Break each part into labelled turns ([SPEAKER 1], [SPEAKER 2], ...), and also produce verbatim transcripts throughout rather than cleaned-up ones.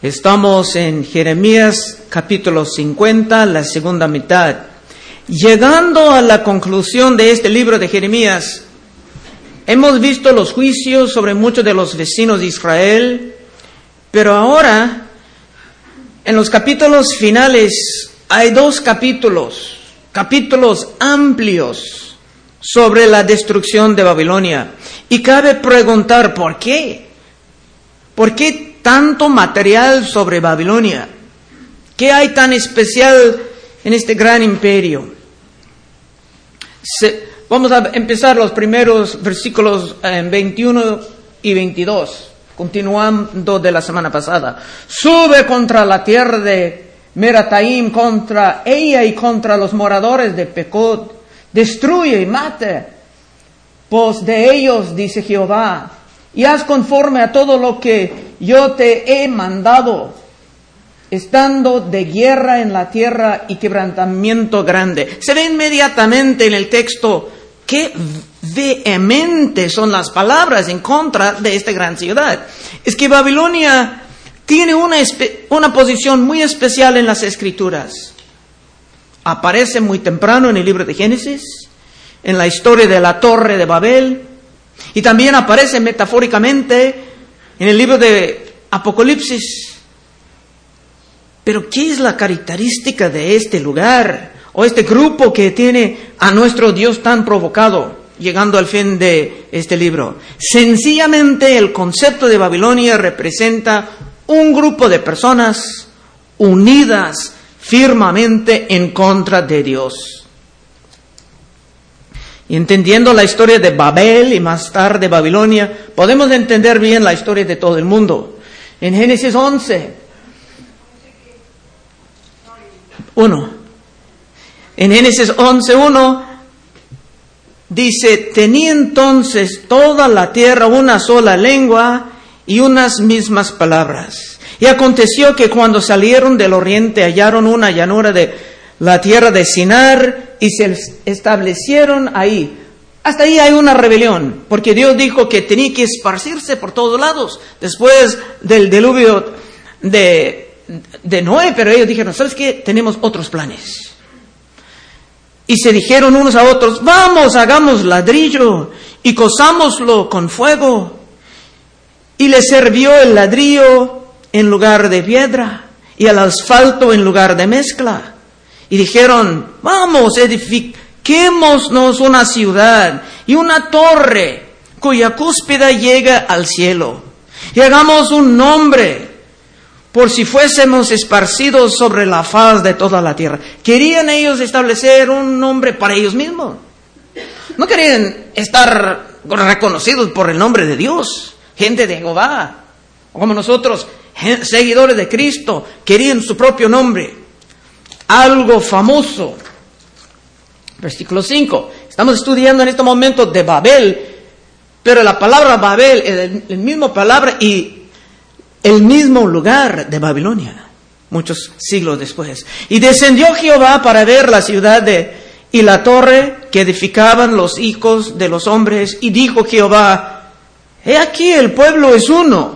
[SPEAKER 1] Estamos en Jeremías capítulo cincuenta, la segunda mitad. Llegando a la conclusión de este libro de Jeremías, hemos visto los juicios sobre muchos de los vecinos de Israel, pero ahora, en los capítulos finales, hay dos capítulos, capítulos amplios sobre la destrucción de Babilonia. Y cabe preguntar, ¿por qué? ¿Por qué tanto material sobre Babilonia? ¿Qué hay tan especial en este gran imperio? Se, vamos a empezar los primeros versículos eh, veintiuno y veintidós, continuando de la semana pasada. Sube contra la tierra de Merataim, contra ella y contra los moradores de Pecod. Destruye y mate, pues de ellos, dice Jehová, y haz conforme a todo lo que yo te he mandado, estando de guerra en la tierra y quebrantamiento grande. Se ve inmediatamente en el texto qué vehementes son las palabras en contra de esta gran ciudad. Es que Babilonia tiene una, espe- una posición muy especial en las Escrituras. Aparece muy temprano en el libro de Génesis, en la historia de la Torre de Babel, y también aparece metafóricamente en el libro de Apocalipsis. Pero ¿qué es la característica de este lugar o este grupo que tiene a nuestro Dios tan provocado, llegando al fin de este libro? Sencillamente el concepto de Babilonia representa un grupo de personas unidas firmemente en contra de Dios. Y entendiendo la historia de Babel y más tarde Babilonia, podemos entender bien la historia de todo el mundo. En Génesis once, uno. En Génesis once, uno, dice, tenía entonces toda la tierra una sola lengua y unas mismas palabras. Y aconteció que cuando salieron del oriente hallaron una llanura de la tierra de Sinar y se establecieron ahí. Hasta ahí hay una rebelión, porque Dios dijo que tenía que esparcirse por todos lados después del diluvio de, de Noé, pero ellos dijeron, ¿sabes qué? Tenemos otros planes. Y se dijeron unos a otros, vamos, hagamos ladrillo y cozámoslo con fuego. Y les sirvió el ladrillo en lugar de piedra y el asfalto en lugar de mezcla. Y dijeron, vamos, edifiquémonos una ciudad y una torre cuya cúspide llega al cielo. Y hagamos un nombre por si fuésemos esparcidos sobre la faz de toda la tierra. Querían ellos establecer un nombre para ellos mismos. No querían estar reconocidos por el nombre de Dios, gente de Jehová, o como nosotros, seguidores de Cristo, querían su propio nombre. Algo famoso. Versículo cinco. Estamos estudiando en este momento de Babel, pero la palabra Babel es el, el mismo palabra y el mismo lugar de Babilonia, muchos siglos después. Y descendió Jehová para ver la ciudad de, y la torre que edificaban los hijos de los hombres, y dijo Jehová, he aquí el pueblo es uno,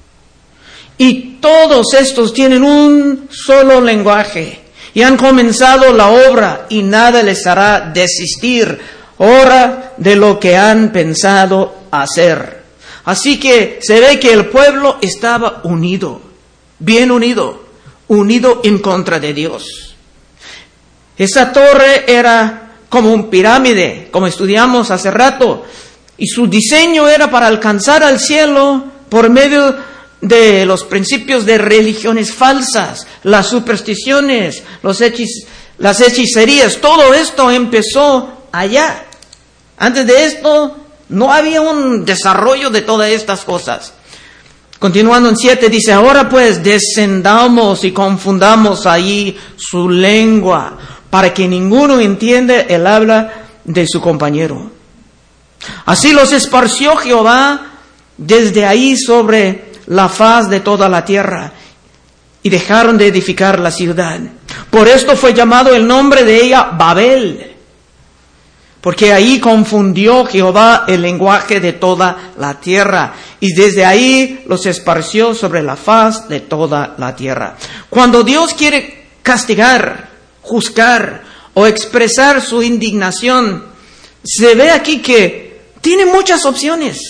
[SPEAKER 1] y todos estos tienen un solo lenguaje. Y han comenzado la obra y nada les hará desistir ahora de lo que han pensado hacer. Así que se ve que el pueblo estaba unido, bien unido, unido en contra de Dios. Esa torre era como un pirámide, como estudiamos hace rato, y su diseño era para alcanzar al cielo por medio de de los principios de religiones falsas, las supersticiones, los hechis, las hechicerías. Todo esto empezó allá. Antes de esto no había un desarrollo de todas estas cosas. Continuando en siete dice, ahora pues descendamos y confundamos allí su lengua, para que ninguno entienda el habla de su compañero. Así los esparció Jehová desde ahí sobre la faz de toda la tierra, y dejaron de edificar la ciudad. Por esto fue llamado el nombre de ella Babel, porque ahí confundió Jehová el lenguaje de toda la tierra, y desde ahí los esparció sobre la faz de toda la tierra. Cuando Dios quiere castigar, juzgar o expresar su indignación, se ve aquí que tiene muchas opciones.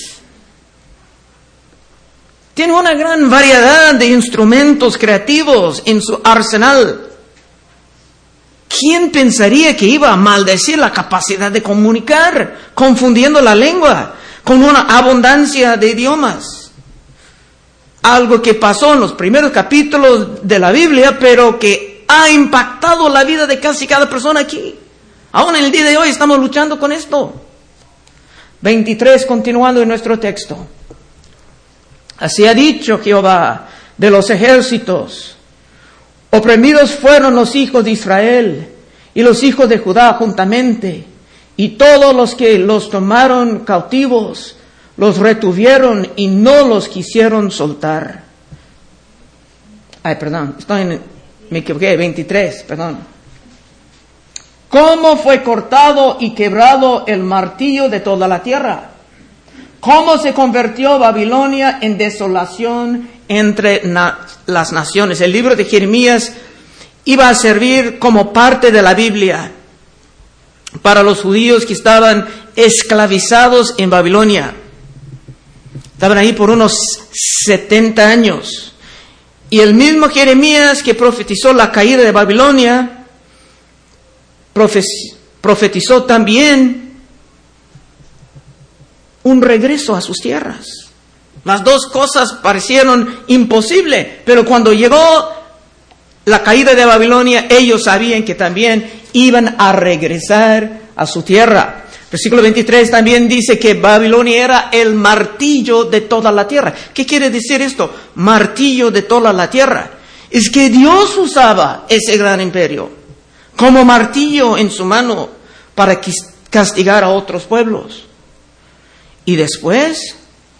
[SPEAKER 1] Tiene una gran variedad de instrumentos creativos en su arsenal. ¿Quién pensaría que iba a maldecir la capacidad de comunicar, confundiendo la lengua con una abundancia de idiomas? Algo que pasó en los primeros capítulos de la Biblia, pero que ha impactado la vida de casi cada persona aquí. Aún en el día de hoy estamos luchando con esto. veintitrés, continuando en nuestro texto. Así ha dicho Jehová de los ejércitos: oprimidos fueron los hijos de Israel y los hijos de Judá juntamente, y todos los que los tomaron cautivos los retuvieron y no los quisieron soltar. Ay, perdón, estoy en, me equivoqué, veintitrés, perdón. ¿Cómo fue cortado y quebrado el martillo de toda la tierra? ¿Cómo se convirtió Babilonia en desolación entre na- las naciones? El libro de Jeremías iba a servir como parte de la Biblia para los judíos que estaban esclavizados en Babilonia. Estaban ahí por unos setenta años. Y el mismo Jeremías que profetizó la caída de Babilonia, profetizó también un regreso a sus tierras. Las dos cosas parecieron imposibles, pero cuando llegó la caída de Babilonia, ellos sabían que también iban a regresar a su tierra. Versículo veintitrés también dice que Babilonia era el martillo de toda la tierra. ¿Qué quiere decir esto? Martillo de toda la tierra. Es que Dios usaba ese gran imperio como martillo en su mano para castigar a otros pueblos. Y después,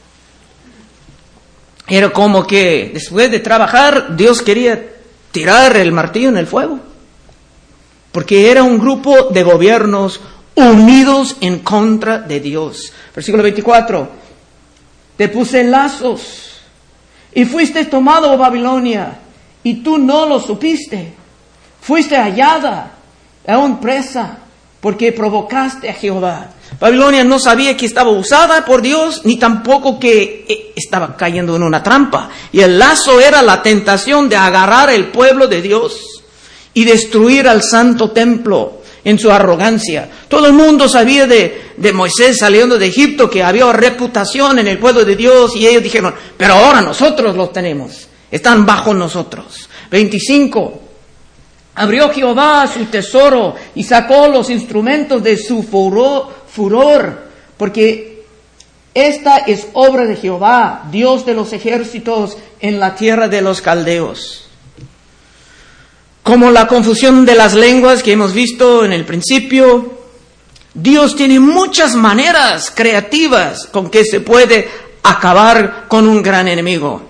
[SPEAKER 1] era como que después de trabajar, Dios quería tirar el martillo en el fuego. Porque era un grupo de gobiernos unidos en contra de Dios. Versículo veinticuatro. Te puse lazos y fuiste tomado, Babilonia, y tú no lo supiste. Fuiste hallada, aún presa, porque provocaste a Jehová. Babilonia no sabía que estaba usada por Dios, ni tampoco que estaba cayendo en una trampa. Y el lazo era la tentación de agarrar el pueblo de Dios y destruir al santo templo en su arrogancia. Todo el mundo sabía de, de Moisés saliendo de Egipto, que había reputación en el pueblo de Dios, y ellos dijeron, pero ahora nosotros los tenemos, están bajo nosotros. veinticinco. Abrió Jehová su tesoro y sacó los instrumentos de su furor, furor, porque esta es obra de Jehová, Dios de los ejércitos, en la tierra de los caldeos. Como la confusión de las lenguas que hemos visto en el principio, Dios tiene muchas maneras creativas con que se puede acabar con un gran enemigo.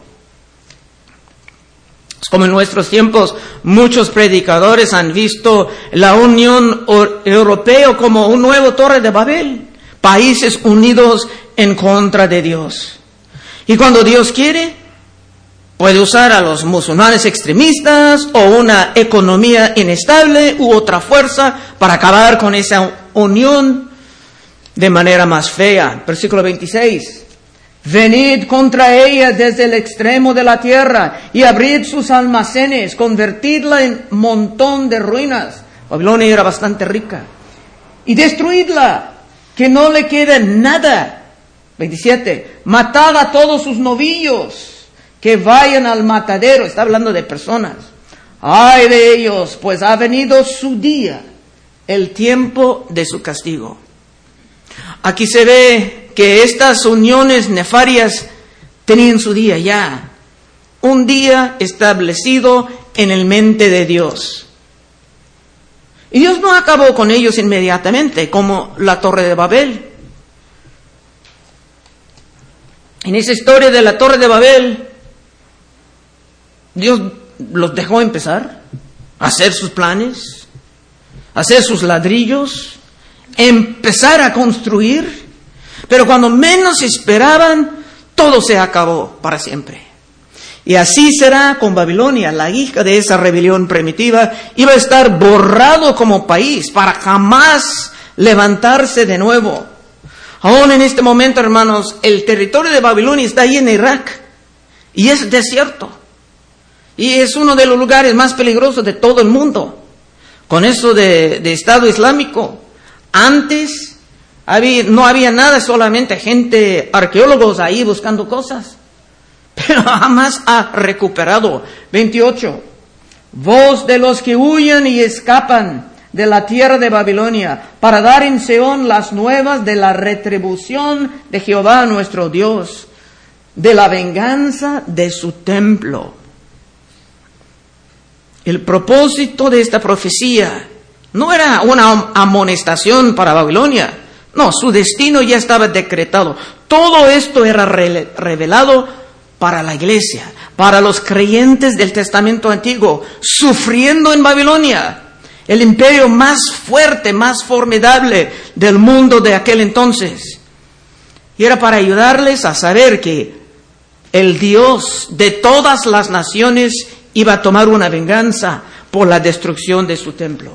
[SPEAKER 1] Como en nuestros tiempos, muchos predicadores han visto la Unión Europea como un nuevo Torre de Babel, países unidos en contra de Dios. Y cuando Dios quiere, puede usar a los musulmanes extremistas o una economía inestable u otra fuerza para acabar con esa unión de manera más fea. Versículo veintiséis. Venid contra ella desde el extremo de la tierra y abrid sus almacenes, convertidla en montón de ruinas. Babilonia era bastante rica. Y destruidla, que no le quede nada. veintisiete. Matad a todos sus novillos, que vayan al matadero. Está hablando de personas. Ay de ellos, pues ha venido su día, el tiempo de su castigo. Aquí se ve que estas uniones nefarias tenían su día ya. Un día establecido en el mente de Dios. Y Dios no acabó con ellos inmediatamente, como la Torre de Babel. En esa historia de la Torre de Babel, Dios los dejó empezar a hacer sus planes, a hacer sus ladrillos, empezar a construir, pero cuando menos esperaban, todo se acabó para siempre. Y así será con Babilonia. La hija de esa rebelión primitiva iba a estar borrado como país para jamás levantarse de nuevo. Aún en este momento, hermanos, el territorio de Babilonia está ahí en Irak y es desierto. Y es uno de los lugares más peligrosos de todo el mundo. Con eso de, de Estado Islámico, antes había, no había nada, solamente gente, arqueólogos ahí buscando cosas. Pero jamás ha recuperado. veintiocho. Voz de los que huyen y escapan de la tierra de Babilonia, para dar en Seón las nuevas de la retribución de Jehová nuestro Dios, de la venganza de su templo. El propósito de esta profecía no era una amonestación para Babilonia. No, su destino ya estaba decretado. Todo esto era re- revelado para la iglesia, para los creyentes del Testamento Antiguo, sufriendo en Babilonia, el imperio más fuerte, más formidable del mundo de aquel entonces. Y era para ayudarles a saber que el Dios de todas las naciones iba a tomar una venganza por la destrucción de su templo.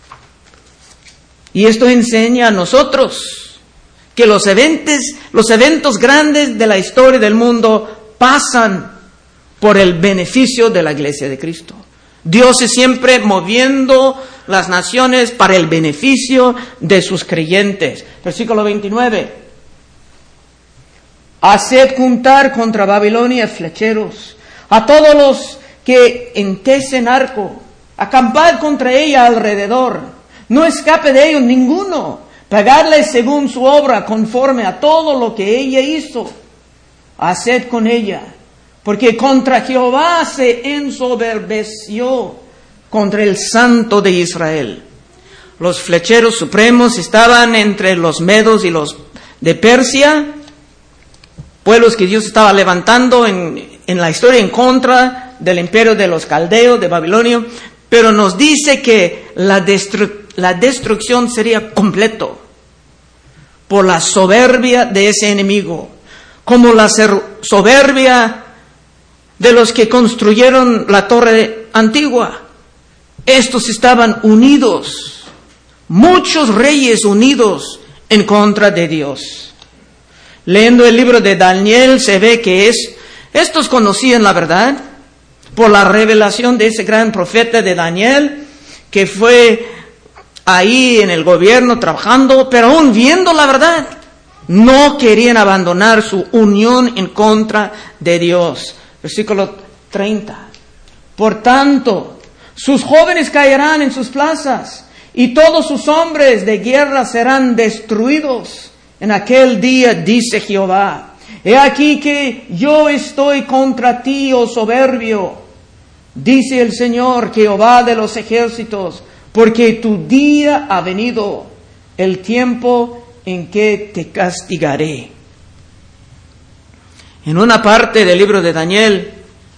[SPEAKER 1] Y esto enseña a nosotros que los eventos, los eventos grandes de la historia del mundo pasan por el beneficio de la iglesia de Cristo. Dios es siempre moviendo las naciones para el beneficio de sus creyentes. Versículo veintinueve. Haced juntar contra Babilonia flecheros, a todos los que entesen arco, acampad contra ella alrededor, no escape de ellos ninguno, pagadle según su obra, conforme a todo lo que ella hizo. Haced con ella, porque contra Jehová se ensoberbeció, contra el Santo de Israel. Los flecheros supremos estaban entre los medos y los de Persia, pueblos que Dios estaba levantando en, en la historia en contra del imperio de los caldeos, de Babilonia, pero nos dice que la, destru- la destrucción sería completo por la soberbia de ese enemigo, como la soberbia de los que construyeron la torre antigua. Estos estaban unidos, muchos reyes unidos en contra de Dios. Leyendo el libro de Daniel se ve que es, estos conocían la verdad por la revelación de ese gran profeta de Daniel, que fue ahí en el gobierno trabajando, pero aún viendo la verdad, no querían abandonar su unión en contra de Dios. Versículo treinta. Por tanto, sus jóvenes caerán en sus plazas, y todos sus hombres de guerra serán destruidos en aquel día, dice Jehová. He aquí que yo estoy contra ti, oh soberbio, dice el Señor Jehová de los ejércitos, porque tu día ha venido, el tiempo en que te castigaré. En una parte del libro de Daniel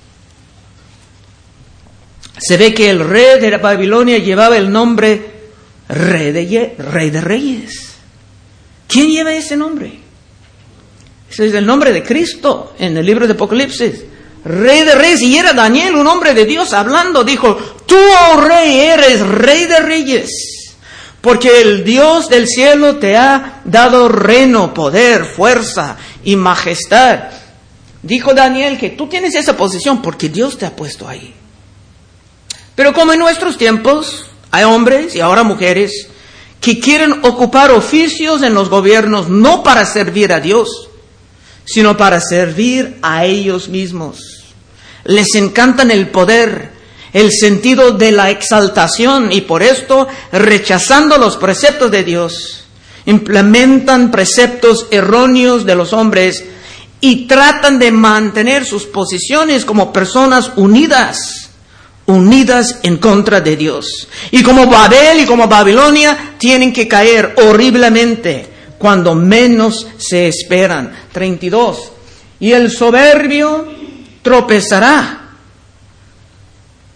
[SPEAKER 1] se ve que el rey de Babilonia llevaba el nombre Rey de, Rey de Reyes. ¿Quién lleva ese nombre? Ese es el nombre de Cristo en el libro de Apocalipsis. Rey de Reyes. Y era Daniel, un hombre de Dios, hablando. Dijo, tú, oh Rey, eres Rey de Reyes, porque el Dios del cielo te ha dado reino, poder, fuerza y majestad. Dijo Daniel que tú tienes esa posición porque Dios te ha puesto ahí. Pero como en nuestros tiempos hay hombres y ahora mujeres que quieren ocupar oficios en los gobiernos no para servir a Dios, sino para servir a ellos mismos. Les encantan el poder, el sentido de la exaltación, y por esto, rechazando los preceptos de Dios, implementan preceptos erróneos de los hombres y tratan de mantener sus posiciones como personas unidas, unidas en contra de Dios. Y como Babel y como Babilonia tienen que caer horriblemente cuando menos se esperan. treinta y dos. Y el soberbio tropezará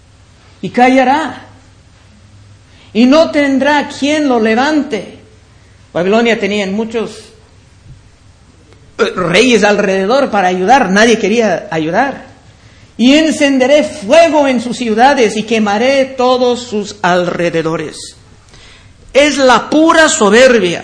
[SPEAKER 1] y caerá, y no tendrá quien lo levante. Babilonia tenía muchos reyes alrededor para ayudar, nadie quería ayudar. Y encenderé fuego en sus ciudades y quemaré todos sus alrededores. Es la pura soberbia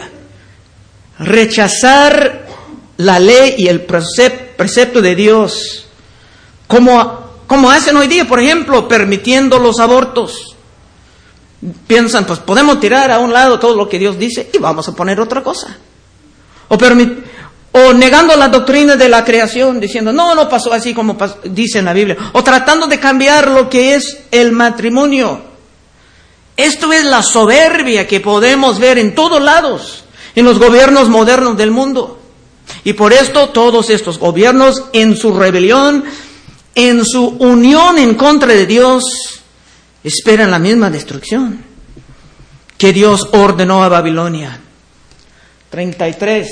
[SPEAKER 1] rechazar la ley y el precepto de Dios, como, como hacen hoy día, por ejemplo, permitiendo los abortos. Piensan, pues podemos tirar a un lado todo lo que Dios dice y vamos a poner otra cosa. O permitir... O negando la doctrina de la creación, diciendo, no, no pasó así como pasó, dice en la Biblia. O tratando de cambiar lo que es el matrimonio. Esto es la soberbia que podemos ver en todos lados, en los gobiernos modernos del mundo. Y por esto todos estos gobiernos, en su rebelión, en su unión en contra de Dios, esperan la misma destrucción que Dios ordenó a Babilonia. treinta y tres.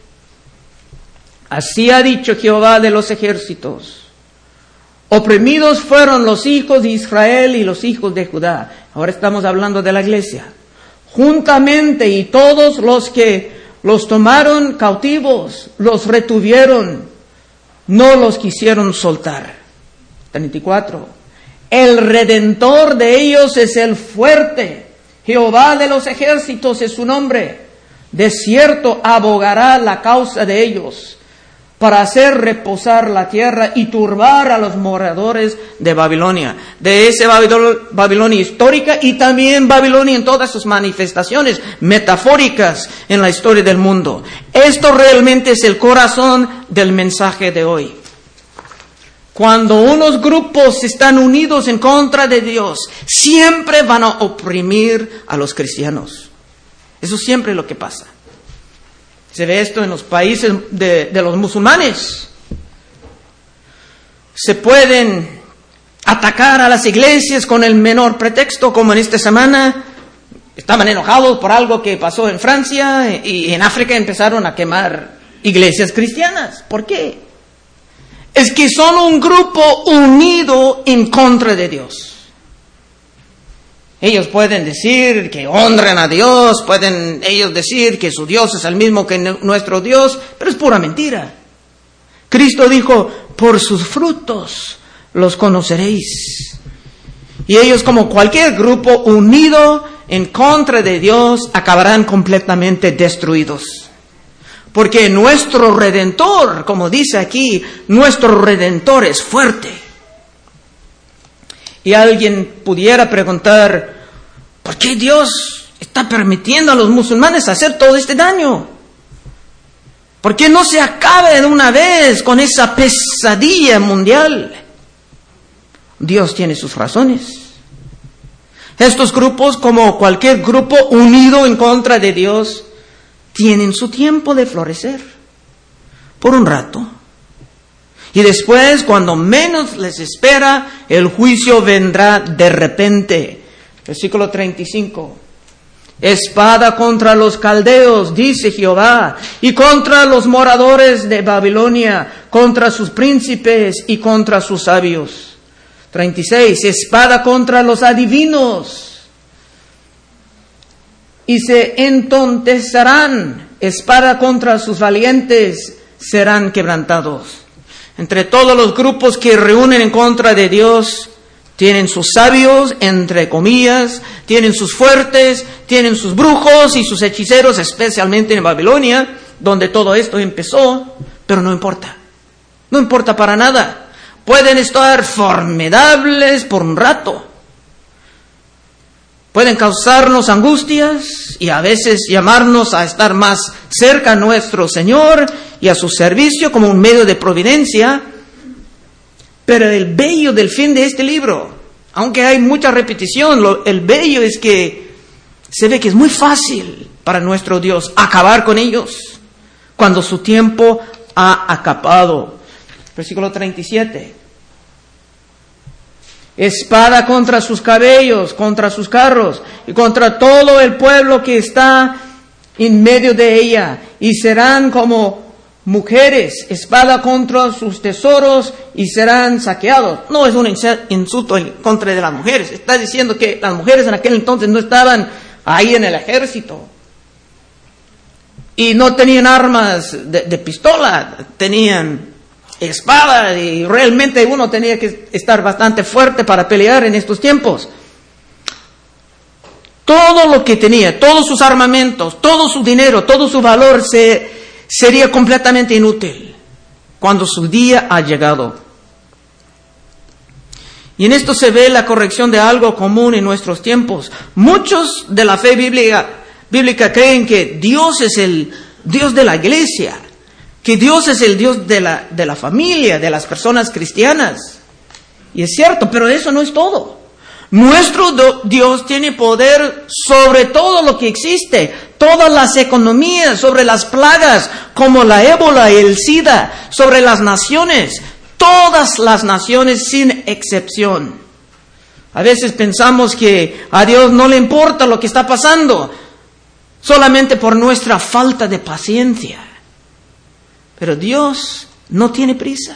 [SPEAKER 1] Así ha dicho Jehová de los ejércitos. Oprimidos fueron los hijos de Israel y los hijos de Judá. Ahora estamos hablando de la iglesia. Juntamente, y todos los que los tomaron cautivos, los retuvieron, no los quisieron soltar. treinta y cuatro. El Redentor de ellos es el fuerte. Jehová de los ejércitos es su nombre. De cierto abogará la causa de ellos, para hacer reposar la tierra y turbar a los moradores de Babilonia. De ese Babilonia histórica y también Babilonia en todas sus manifestaciones metafóricas en la historia del mundo. Esto realmente es el corazón del mensaje de hoy. Cuando unos grupos están unidos en contra de Dios, siempre van a oprimir a los cristianos. Eso siempre es lo que pasa. Se ve esto en los países de, de los musulmanes. Se pueden atacar a las iglesias con el menor pretexto, como en esta semana. Estaban enojados por algo que pasó en Francia y en África empezaron a quemar iglesias cristianas. ¿Por qué? Es que son un grupo unido en contra de Dios. Ellos pueden decir que honran a Dios, pueden ellos decir que su Dios es el mismo que nuestro Dios, pero es pura mentira. Cristo dijo, por sus frutos los conoceréis. Y ellos, como cualquier grupo unido en contra de Dios, acabarán completamente destruidos. Porque nuestro Redentor, como dice aquí, nuestro Redentor es fuerte. Y alguien pudiera preguntar, ¿por qué Dios está permitiendo a los musulmanes hacer todo este daño? ¿Por qué no se acaba de una vez con esa pesadilla mundial? Dios tiene sus razones. Estos grupos, como cualquier grupo unido en contra de Dios, tienen su tiempo de florecer, por un rato. Y después, cuando menos les espera, el juicio vendrá de repente. Versículo treinta y cinco. Espada contra los caldeos, dice Jehová, y contra los moradores de Babilonia, contra sus príncipes y contra sus sabios. treinta y seis. Espada contra los adivinos, y se entontezarán. Espada contra sus valientes, serán quebrantados. Entre todos los grupos que reúnen en contra de Dios, tienen sus sabios, entre comillas, tienen sus fuertes, tienen sus brujos y sus hechiceros, especialmente en Babilonia, donde todo esto empezó, pero no importa. No importa para nada. Pueden estar formidables por un rato. Pueden causarnos angustias y a veces llamarnos a estar más cerca a nuestro Señor y a su servicio como un medio de providencia. Pero el bello del fin de este libro, aunque hay mucha repetición, lo, el bello es que se ve que es muy fácil para nuestro Dios acabar con ellos cuando su tiempo ha acabado. Versículo treinta y siete. Espada contra sus cabellos, contra sus carros y contra todo el pueblo que está en medio de ella, y serán como mujeres, espada contra sus tesoros y serán saqueados. No es un insulto en contra de las mujeres, está diciendo que las mujeres en aquel entonces no estaban ahí en el ejército. Y no tenían armas de, de pistola, tenían espada, y realmente uno tenía que estar bastante fuerte para pelear en estos tiempos. Todo lo que tenía, todos sus armamentos, todo su dinero, todo su valor se, sería completamente inútil cuando su día ha llegado. Y en esto se ve la corrección de algo común en nuestros tiempos. Muchos de la fe bíblica, bíblica creen que Dios es el Dios de la iglesia, que Dios es el Dios de la, de la familia, de las personas cristianas. Y es cierto, pero eso no es todo. Nuestro do, Dios tiene poder sobre todo lo que existe, todas las economías, sobre las plagas como la ébola y el SIDA, sobre las naciones, todas las naciones sin excepción. A veces pensamos que a Dios no le importa lo que está pasando, solamente por nuestra falta de paciencia. Pero Dios no tiene prisa.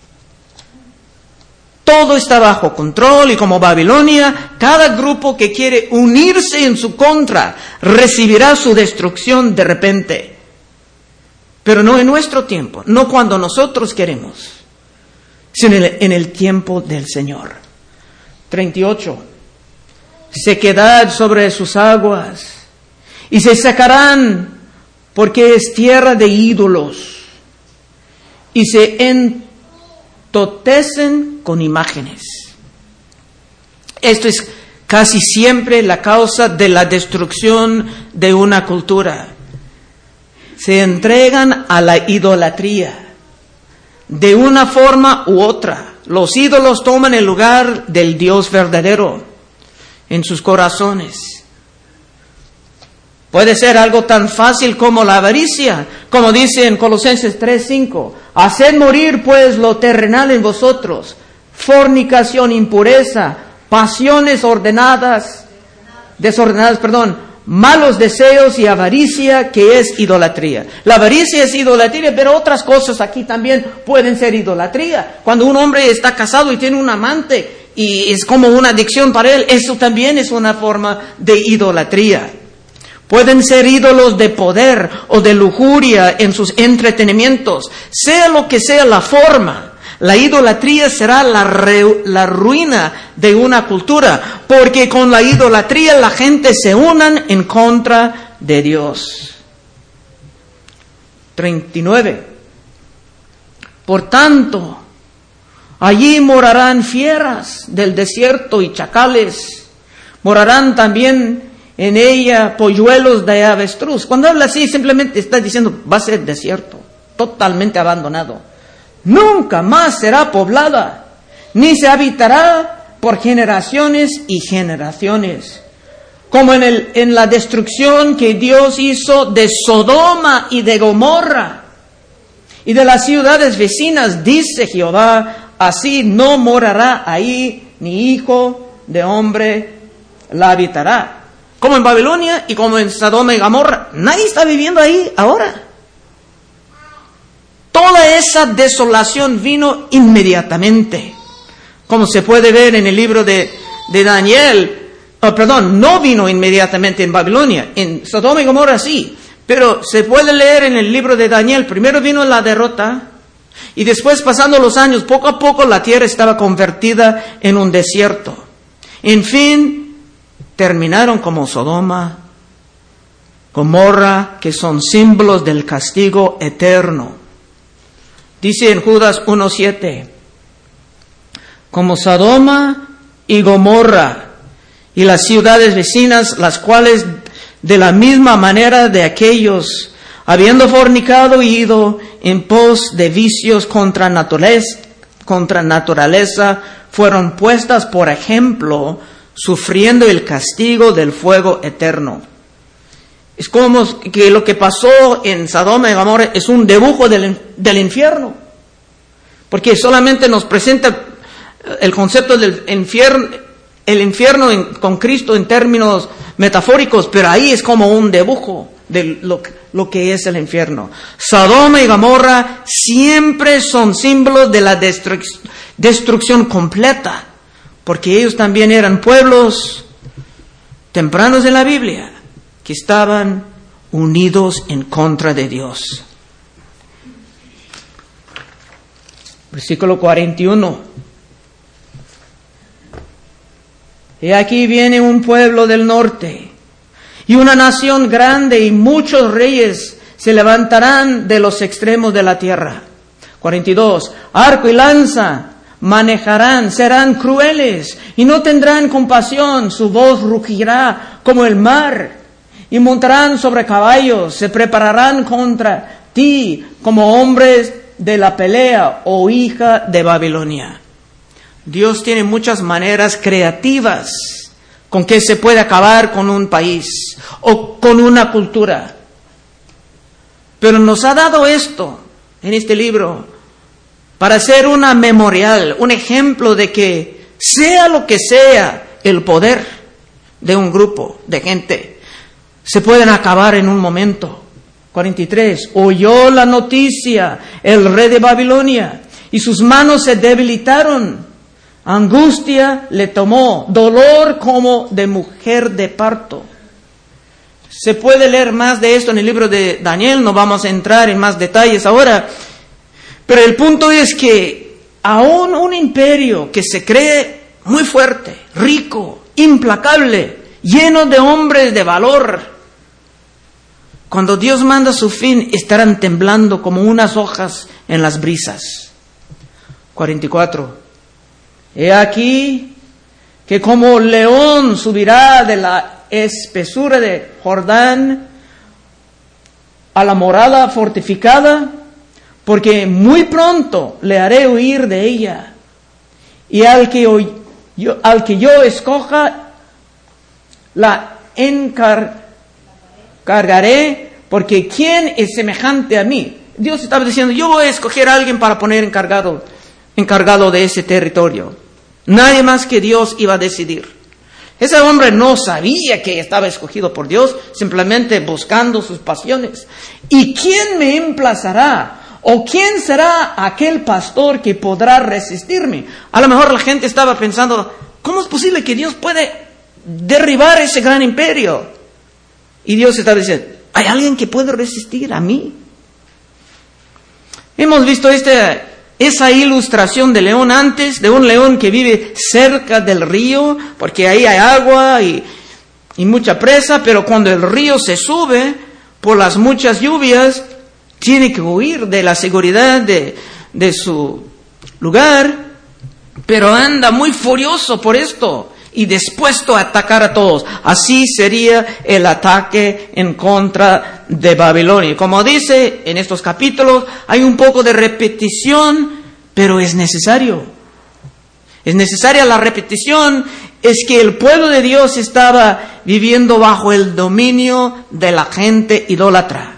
[SPEAKER 1] Todo está bajo control y como Babilonia, cada grupo que quiere unirse en su contra recibirá su destrucción de repente. Pero no en nuestro tiempo, no cuando nosotros queremos, sino en el, en el tiempo del Señor. treinta y ocho. Sequedad sobre sus aguas y se secarán porque es tierra de ídolos y se entotecen con imágenes. Esto es casi siempre la causa de la destrucción de una cultura. Se entregan a la idolatría de una forma u otra. Los ídolos toman el lugar del Dios verdadero en sus corazones. Puede ser algo tan fácil como la avaricia, como dice en Colosenses tres cinco. Haced morir pues lo terrenal en vosotros, fornicación, impureza, pasiones ordenadas, desordenadas, perdón, malos deseos y avaricia, que es idolatría. La avaricia es idolatría, pero otras cosas aquí también pueden ser idolatría. Cuando un hombre está casado y tiene un amante y es como una adicción para él, eso también es una forma de idolatría. Pueden ser ídolos de poder o de lujuria en sus entretenimientos. Sea lo que sea la forma, la idolatría será la, re, la ruina de una cultura, porque con la idolatría la gente se unan en contra de Dios. treinta y nueve. Por tanto, allí morarán fieras del desierto y chacales. Morarán también en ella polluelos de avestruz. Cuando habla así, simplemente está diciendo, va a ser desierto, totalmente abandonado. Nunca más será poblada, ni se habitará por generaciones y generaciones. Como en, el, en la destrucción que Dios hizo de Sodoma y de Gomorra y de las ciudades vecinas, dice Jehová, así no morará ahí ni hijo de hombre la habitará. Como en Babilonia y como en Sodoma y Gomorra. Nadie está viviendo ahí ahora. Toda esa desolación vino inmediatamente. Como se puede ver en el libro de, de Daniel. Oh, perdón, no vino inmediatamente en Babilonia. En Sodoma y Gomorra sí. Pero se puede leer en el libro de Daniel. Primero vino la derrota. Y después, pasando los años, poco a poco la tierra estaba convertida en un desierto. En fin, terminaron como Sodoma, Gomorra, que son símbolos del castigo eterno. Dice en Judas uno siete, como Sodoma y Gomorra y las ciudades vecinas, las cuales de la misma manera de aquellos, habiendo fornicado y ido en pos de vicios contra naturaleza, contra naturaleza, fueron puestas por ejemplo, sufriendo el castigo del fuego eterno. Es como que lo que pasó en Sodoma y Gomorra es un dibujo del, del infierno. Porque solamente nos presenta el concepto del infierno, el infierno en, con Cristo en términos metafóricos, pero ahí es como un dibujo de lo, lo que es el infierno. Sodoma y Gomorra siempre son símbolos de la destruc- destrucción completa. Porque ellos también eran pueblos tempranos en la Biblia que estaban unidos en contra de Dios. Versículo cuarenta y uno. Y aquí viene un pueblo del norte y una nación grande, y muchos reyes se levantarán de los extremos de la tierra. cuarenta y dos. Arco y lanza manejarán, serán crueles y no tendrán compasión. Su voz rugirá como el mar y montarán sobre caballos. Se prepararán contra ti como hombres de la pelea, oh hija de Babilonia. Dios tiene muchas maneras creativas con que se puede acabar con un país o con una cultura. Pero nos ha dado esto en este libro para ser una memorial, un ejemplo de que sea lo que sea el poder de un grupo de gente, se pueden acabar en un momento. cuarenta y tres. Oyó la noticia el rey de Babilonia y sus manos se debilitaron. Angustia le tomó, dolor como de mujer de parto. Se puede leer más de esto en el libro de Daniel, no vamos a entrar en más detalles ahora. Pero el punto es que aún un imperio que se cree muy fuerte, rico, implacable, lleno de hombres de valor, cuando Dios manda su fin, estarán temblando como unas hojas en las brisas. cuarenta y cuatro. He aquí que como león subirá de la espesura de Jordán a la morada fortificada, porque muy pronto le haré huir de ella, y al que yo, al que yo escoja la encargaré, porque ¿quién es semejante a mí? Dios estaba diciendo, yo voy a escoger a alguien para poner encargado, encargado de ese territorio. Nadie más que Dios iba a decidir. Ese hombre no sabía que estaba escogido por Dios, simplemente buscando sus pasiones. ¿Y quién me emplazará? ¿O quién será aquel pastor que podrá resistirme? A lo mejor la gente estaba pensando, ¿cómo es posible que Dios puede derribar ese gran imperio? Y Dios estaba diciendo, ¿hay alguien que puede resistir a mí? Hemos visto este, esa ilustración de león antes, de un león que vive cerca del río, porque ahí hay agua y, y mucha presa, pero cuando el río se sube por las muchas lluvias, tiene que huir de la seguridad de, de su lugar, pero anda muy furioso por esto y dispuesto a atacar a todos. Así sería el ataque en contra de Babilonia. Como dice en estos capítulos, hay un poco de repetición, pero es necesario. Es necesaria la repetición, es que el pueblo de Dios estaba viviendo bajo el dominio de la gente idólatra.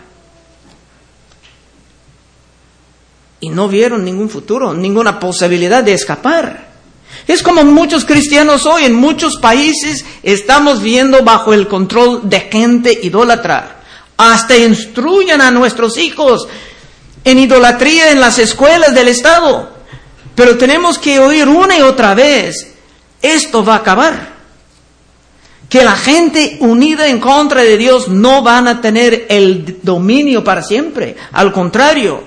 [SPEAKER 1] Y no vieron ningún futuro, ninguna posibilidad de escapar. Es como muchos cristianos hoy, en muchos países, estamos viviendo bajo el control de gente idólatra. Hasta instruyen a nuestros hijos en idolatría en las escuelas del Estado. Pero tenemos que oír una y otra vez, esto va a acabar. Que la gente unida en contra de Dios no van a tener el dominio para siempre. Al contrario,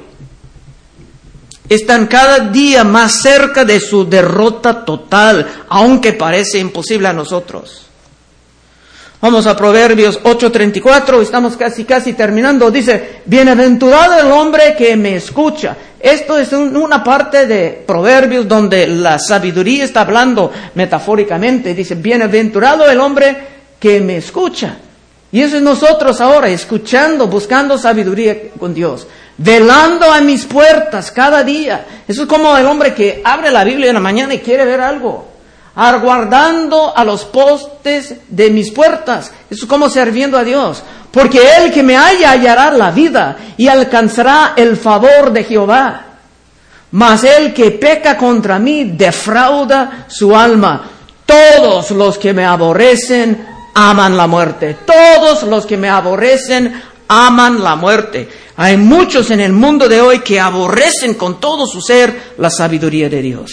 [SPEAKER 1] están cada día más cerca de su derrota total, aunque parece imposible a nosotros. Vamos a Proverbios ocho treinta y cuatro, estamos casi casi terminando. Dice, bienaventurado el hombre que me escucha. Esto es un, una parte de Proverbios donde la sabiduría está hablando metafóricamente. Dice, bienaventurado el hombre que me escucha. Y eso es nosotros ahora, escuchando, buscando sabiduría con Dios. Velando a mis puertas cada día. Eso es como el hombre que abre la Biblia en la mañana y quiere ver algo. Aguardando a los postes de mis puertas. Eso es como sirviendo a Dios. Porque el que me halla hallará la vida y alcanzará el favor de Jehová. Mas el que peca contra mí defrauda su alma. Todos los que me aborrecen aman la muerte. Todos los que me aborrecen aman la muerte. Hay muchos en el mundo de hoy que aborrecen con todo su ser la sabiduría de Dios.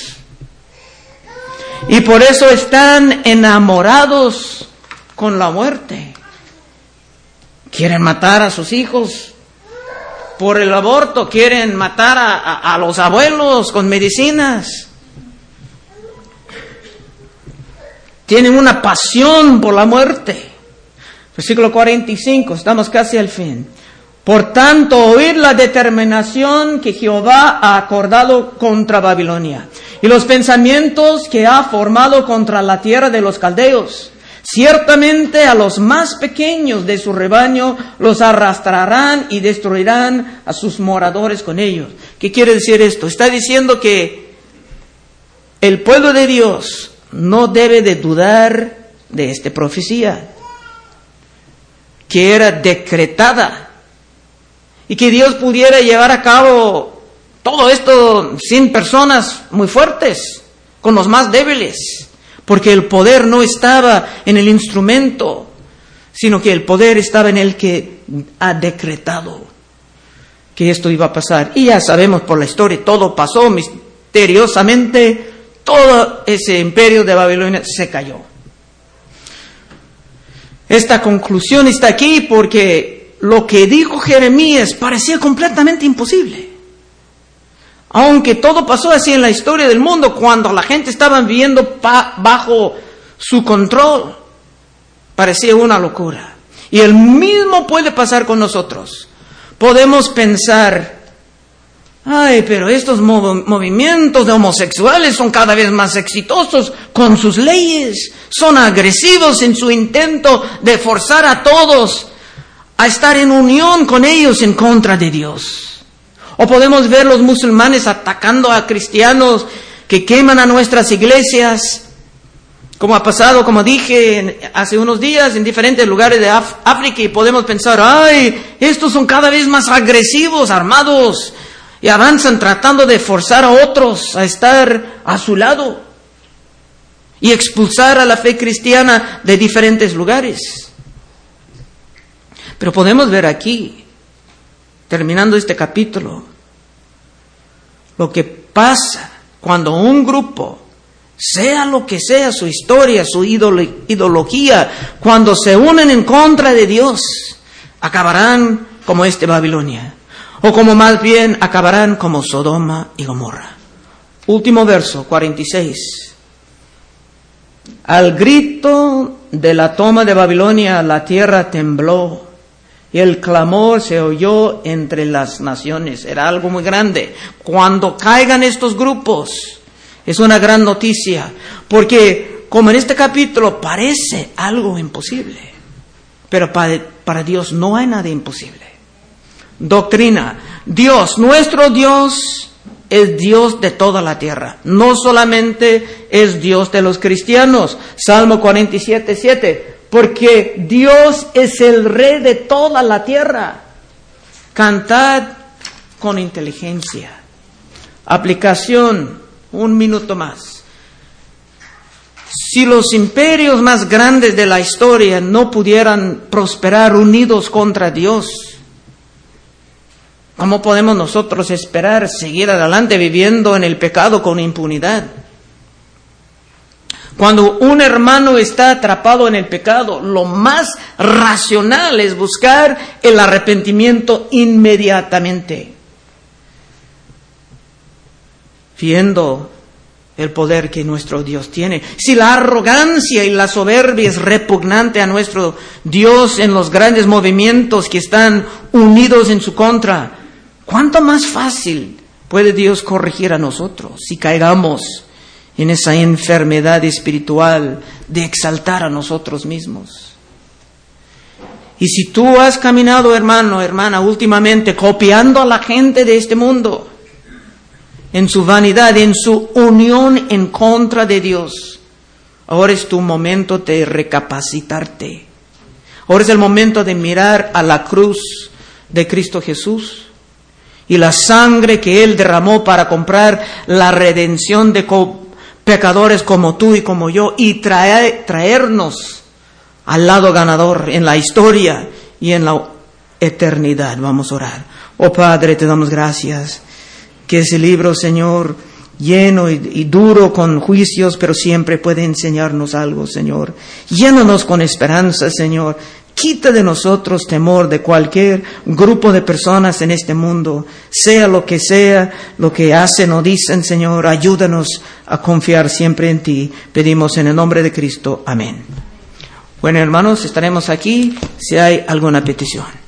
[SPEAKER 1] Y por eso están enamorados con la muerte. quieren matar a sus hijos por el aborto, quieren matar a, a, a los abuelos con medicinas. Tienen una pasión por la muerte. Versículo cuarenta y cinco, estamos casi al fin. Por tanto, oíd la determinación que Jehová ha acordado contra Babilonia y los pensamientos que ha formado contra la tierra de los caldeos. Ciertamente a los más pequeños de su rebaño los arrastrarán y destruirán a sus moradores con ellos. ¿Qué quiere decir esto? Está diciendo que el pueblo de Dios no debe de dudar de esta profecía, que era decretada, y que Dios pudiera llevar a cabo todo esto sin personas muy fuertes, con los más débiles, porque el poder no estaba en el instrumento, sino que el poder estaba en el que ha decretado que esto iba a pasar. Y ya sabemos por la historia, todo pasó misteriosamente, todo ese imperio de Babilonia se cayó. Esta conclusión está aquí porque lo que dijo Jeremías parecía completamente imposible. Aunque todo pasó así en la historia del mundo, cuando la gente estaba viviendo pa- bajo su control, parecía una locura. Y el mismo puede pasar con nosotros. Podemos pensar, ay, pero estos mov- movimientos de homosexuales son cada vez más exitosos con sus leyes, son agresivos en su intento de forzar a todos a estar en unión con ellos en contra de Dios. O podemos ver los musulmanes atacando a cristianos que queman a nuestras iglesias, como ha pasado, como dije, en, hace unos días en diferentes lugares de Af- África, y podemos pensar, ay, estos son cada vez más agresivos, armados, y avanzan tratando de forzar a otros a estar a su lado y expulsar a la fe cristiana de diferentes lugares. Pero podemos ver aquí, terminando este capítulo, lo que pasa cuando un grupo, sea lo que sea su historia, su idolo- ideología, cuando se unen en contra de Dios, acabarán como este Babilonia, o como más bien acabarán como Sodoma y Gomorra. Último verso, cuarenta y seis. Al grito de la toma de Babilonia, la tierra tembló, y el clamor se oyó entre las naciones. Era algo muy grande. Cuando caigan estos grupos, es una gran noticia, porque como en este capítulo parece algo imposible, pero para, para Dios no hay nada imposible. Doctrina: Dios, nuestro Dios, es Dios de toda la tierra, no solamente es Dios de los cristianos. Salmo cuarenta y siete, siete. Porque Dios es el Rey de toda la tierra. Cantad con inteligencia. Aplicación, un minuto más. Si los imperios más grandes de la historia no pudieran prosperar unidos contra Dios, ¿cómo podemos nosotros esperar seguir adelante viviendo en el pecado con impunidad? Cuando un hermano está atrapado en el pecado, lo más racional es buscar el arrepentimiento inmediatamente, viendo el poder que nuestro Dios tiene. Si la arrogancia y la soberbia es repugnante a nuestro Dios en los grandes movimientos que están unidos en su contra, ¿cuánto más fácil puede Dios corregir a nosotros si caigamos en esa enfermedad espiritual de exaltar a nosotros mismos? Y si tú has caminado, hermano, hermana, últimamente copiando a la gente de este mundo en su vanidad, en su unión en contra de Dios, ahora es tu momento de recapacitarte. Ahora es el momento de mirar a la cruz de Cristo Jesús y la sangre que Él derramó para comprar la redención de co- pecadores como tú y como yo, y traer, traernos al lado ganador en la historia y en la eternidad. Vamos a orar. Oh Padre, te damos gracias que ese libro, Señor, lleno y, y duro con juicios, pero siempre puede enseñarnos algo, Señor. Llénanos con esperanza, Señor. Quita de nosotros temor de cualquier grupo de personas en este mundo, sea lo que sea, lo que hacen o dicen, Señor. Ayúdanos a confiar siempre en ti. Pedimos en el nombre de Cristo. Amén. Bueno, hermanos, estaremos aquí si hay alguna petición.